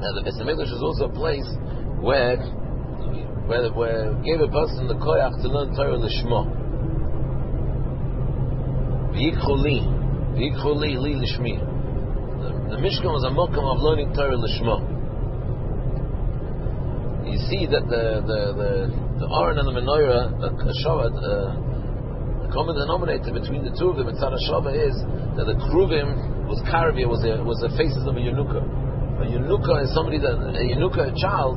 the Beis Hamikdash is also a place where gave a person the koyach to learn Torah l'shma. V'yikchuli li l'shmi. The Mishkan was a mokum of learning Torah l'shma. You see that the Aron and the Menorah, the common denominator between the two of them in Tzad HaShavah is that the Kruvim was Karvia, was the faces of a Yenuka. A Yenuka is somebody that a child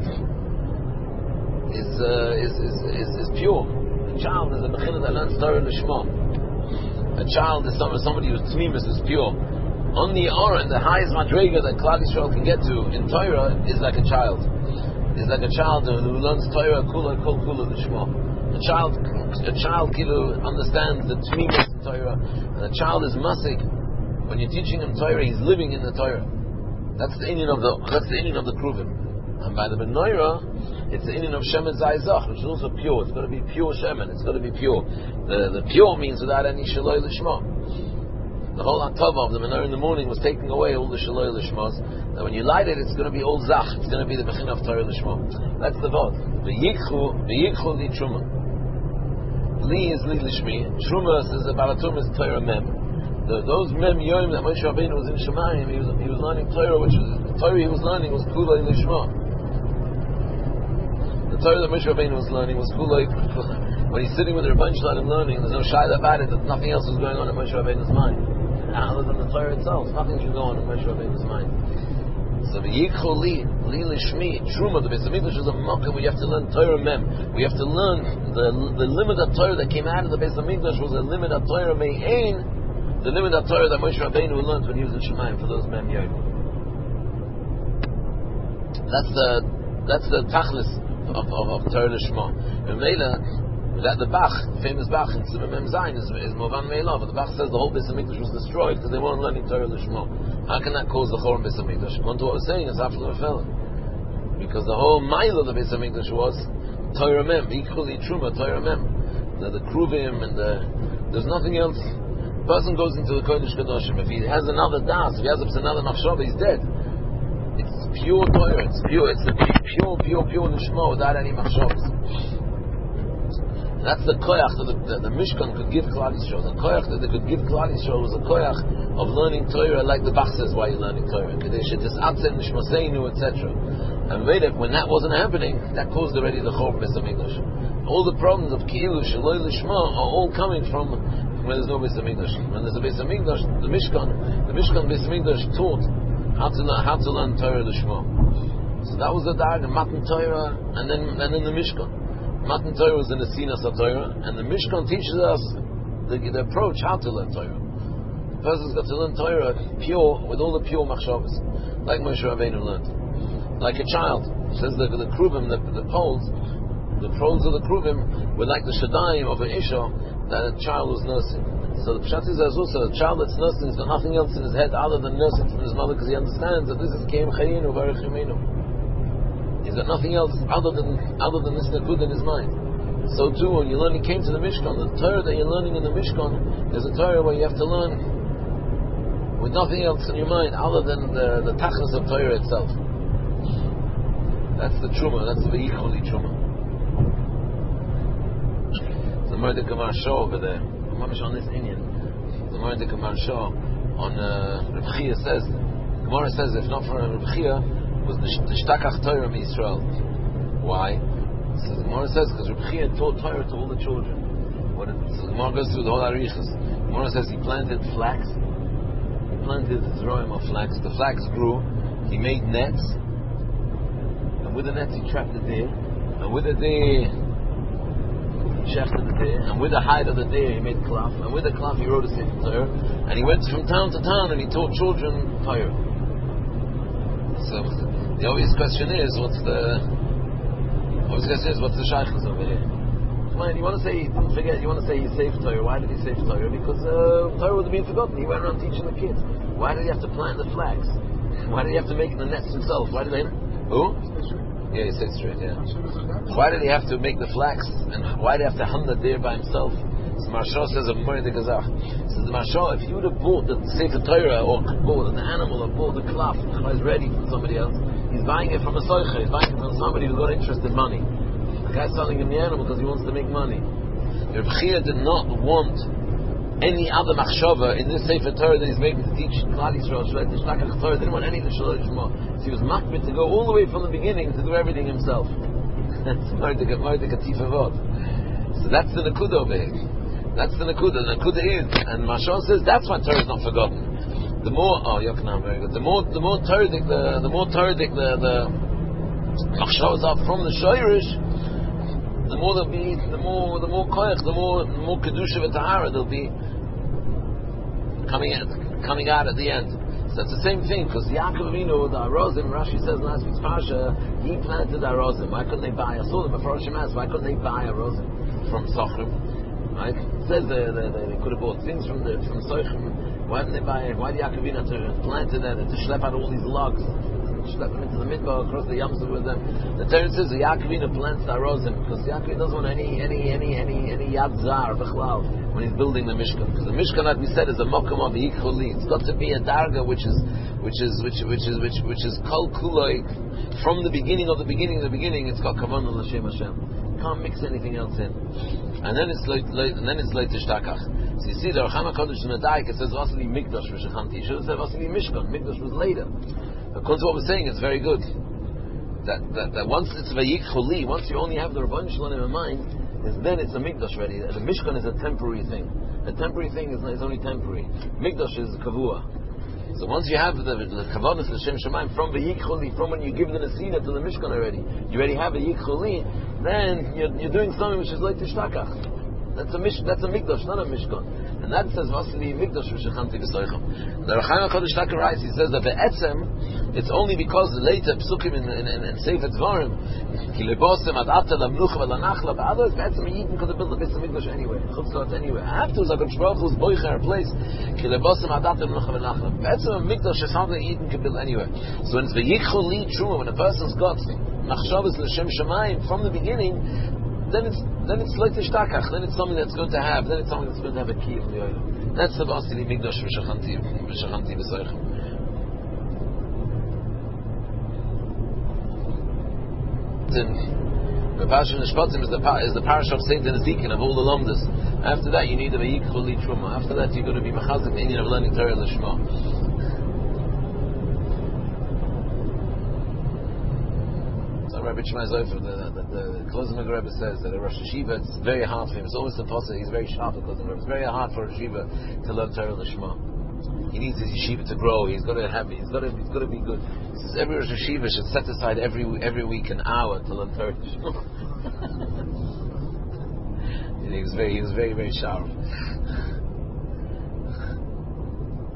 is pure. A child is a Mechina that learns Torah l'shma. A child is somebody who's tmimus, is pure. On the Aron, the highest madrega that Klal Yisrael can get to in Torah is like a child. Is like a child who learns Torah kula kol kula l'shma. A child understands the tmimus in Torah, and a child is masik. When you're teaching him Torah, he's living in the Torah. That's the inyan of the Kruvim. And by the Menorah, it's the inyan of Shemen Zayzach, which is also pure. It's got to be pure Shemen. It's got to be pure. The pure means without any Shaloi Lishma. The whole Atava of the Menorah in the morning was taking away all the Shaloi Lishmas. And when you light it, it's going to be all Zach. It's going to be the Bechin of Torah Lishma. That's the Vod. V'yikchu li Truma. Li is li Lishmi. Truma says the Balatum is Torah Mem. Those Mem Yom that Moshe Rabbeinu was in Shemayim, he was learning Torah, which was the Torah he was learning was Kulei Lishma. The Torah that Moshe Rabbeinu was learning was Kulei. When he's sitting with the Rebbeinu Shalom learning, there's no shayla about it that nothing else is going on in Moshe Rabbeinu's mind, other than the Torah itself. Nothing should go on in Moshe Rabbeinu's mind. So the Yikhu li lishmi truma, the Beis Hamikdash is a makkah where you have to learn Torah mem. We have to learn the limit of Torah that came out of the Beis Hamikdash was a limit of Torah me'ein. The limit of Torah that Moshe Rabbeinu learned when he was in Shemayim for those mem yom. That's the tachlis of Torah Lishma. And Mela, that the Bach, famous Bach in Tzimah Mem Zayin is Movan Me'elav. The Bach says the whole Beis Hamikdash was destroyed because they weren't learning Torah Lishma. How can that cause the Chorban Beis Hamikdash? According to what we're saying, it's after the Fella. Because the whole mile of the Beis Hamikdash was Torah Mem, equally Truma, Torah Mem. The Kruvim and there's nothing else. The person goes into the Kodesh Kadoshim. If he has another das, if he has another machshava, he's dead. It's pure Torah. It's a pure Nishma without any machshavas. That's the koyach that the Mishkan could give Klal Yisrael. The koyach that they could give Klal Yisrael was a koyach of learning Torah, like the Bach says, why you're learning Torah. Etc. And when that wasn't happening, that caused already the Chorban Beis Hamikdash. All the problems of Ki'ilu, Shaloi Lishma are all coming from when there's no Beis Hamikdash. When there's a Beis Hamikdash, the Mishkan Beis Hamikdash taught how to learn Torah Lishma. So that was the dag, Matan Torah, and then the Mishkan. Matan Torah was in the Sinas Torah, and the Mishkan teaches us the approach how to learn Torah. The person's got to learn Torah pure, with all the pure machshavas, like Moshe Rabbeinu learned. Like a child. It says the Kruvim, the poles of the Kruvim were like the Shadayim of an Isha that a child was nursing. So the Pshat is also a child that's nursing, has got nothing else in his head other than nursing from his mother, because he understands that this is Keim Chayinu Varech Yimenu. He's got nothing else other than this Nakud in his mind. So too, when you're learning came to the Mishkan, the Torah that you're learning in the Mishkan is a Torah where you have to learn with nothing else in your mind other than the Tachlis of Torah itself. That's the Truma, that's the Yichuli Truma. The Mordechai Maharsha over there, I'm on this Indian. The Mordechai Maharsha on Reb Chia says, the Gemara says, if not for Reb Chia, was the Shtakach Torah in Israel. Why? So the Gemara says, because Reb Chia taught Torah to all the children. So the Gemara goes through the whole Arichas. The Gemara says he planted flax. He planted Zroim of flax. The flax grew. He made nets. And with the nets he trapped the deer. And with the deer he shafted the deer. And with the hide of the deer he made cloth. And with the cloth he wrote a Sefer Torah. And he went from town to town and he taught children Torah. So the obvious question is, what's the shaykhs over here? You want to say, don't forget, you want to say he saved Torah. Why did he save Torah? Because Torah would have been forgotten. He went around teaching the kids. Why did he have to plant the flags? Why did he have to make the nets himself? Why did they? Who? Yeah, he said straight, yeah. Why did he have to make the flax? And why did he have to hunt the deer by himself? So Maharsha says a Moed Gazach. Says the Maharsha, if you would have bought the Sefer Torah or bought an animal or bought the cloth and it was ready from somebody else, he's buying it from a soicher, he's buying it from somebody who's got interest in money. The guy's selling him the animal because he wants to make money. Reb Chia did not want any other machshava in this Sefer Torah that he's making to teach Klal Yisrael Shloit Tishlakach Torah. Didn't want any Shloit Shema. So he was makbid to go all the way from the beginning to do everything himself. That's Mordecai Tifavot. So that's the Nakuda over here. That's the Nakuda. The Nakuda is, and Mashal says that's why Torah is not forgotten. The more, Yoknam, very good. The more Torahdik the machshavas are from the Shoirish, the more there'll be, the more koyach, the more kedusha v'tahara there'll be coming out at the end. So it's the same thing, because Yaakov Avinu, the Arozim, Rashi says in last week's Parsha, he planted Arozim. Why couldn't they buy? I saw them before Shemas. Why couldn't they buy Arozim from Sochrim? Right? It says they could have bought things from Sochrim. Why didn't they buy it? Why did Yaakov Avinu to plant it and to schlep out all these logs? Schlep them into the midbar across the Yamsuf with them. The Torah says the Yaakov Avinu plants the Arozim because Yaakov doesn't want any Yad Zar Bechlal when he's building the Mishkan. Because the Mishkan, like we said, is a Mokum of Yikhuli. It's got to be a Darga which is Kol Kuloi from the beginning of the beginning. It's got Kavanah L'Shem Hashem. Can't mix anything else in. And then it's late Tishtakach. So you see the Racham HaKadosh in the Daik, it says Vasili Mikdash V'Shechanti. It should have said Vasili Mishkan. Mikdash was later. According to what we're saying, it's very good. That once it's Vayik Chuli, once you only have the Rabban Shalom in mind, then it's a Mikdash ready. The Mishkan is a temporary thing. A temporary thing is only temporary. Mikdash is Kavua. So once you have the Kavanas L'Shem Shemaim from Vayik Chuli, from when you give the Nesina to the Mishkan already, you already have a Yik Chuli, then you're doing something which is like Tishtakach. That's a Mikdash, not a Mishkan. And that says Vasili Mikdash V'Shechanti V'Soicham. The Rechayim HaKadosh Taka writes, he says that Be'etzem, it's only because later Psukim in Sefer Dvarim, Ki lebosem ad ata lamnucha v'lanachla, but others Be'etzem Yidin could have built the Beis HaMikdash anyway, Chutzot anyway. Afterwards, HaKadosh Baruch Hu's boicher place, Ki lebosem ad ata lamnucha v'lanachla. Be'etzem Mikdash is something Yidin could build anyway. So when it's V'yichol li truma, when a person's got Machshavas L'Shem Shamayim from the beginning, then it's like Tishtakach, then it's something that's going to have, then it's something that's going to have a key in the oil. That's the Vasili Mikdash V'Shechanti V'Soicham. The Parashat Nishpatim is the parasha of Saint and Ezekiel of all the Lomdas. After that, you need a Vayik Chuli Truma. After that, you're going to be Machazik the Indian of learning Torah L'Shma. Rabbi Shmai Zofer, the Klozim Rebbe says that a Rosh Hashiva, it's very hard for him. It's always the possible. He's very sharp. It's very hard for a Yeshiva to learn Torah L'Shma. He needs his Yeshiva to grow. He's got to be good. He says every Rosh Hashiva should set aside every week an hour to learn Torah L'Shma. He was very sharp.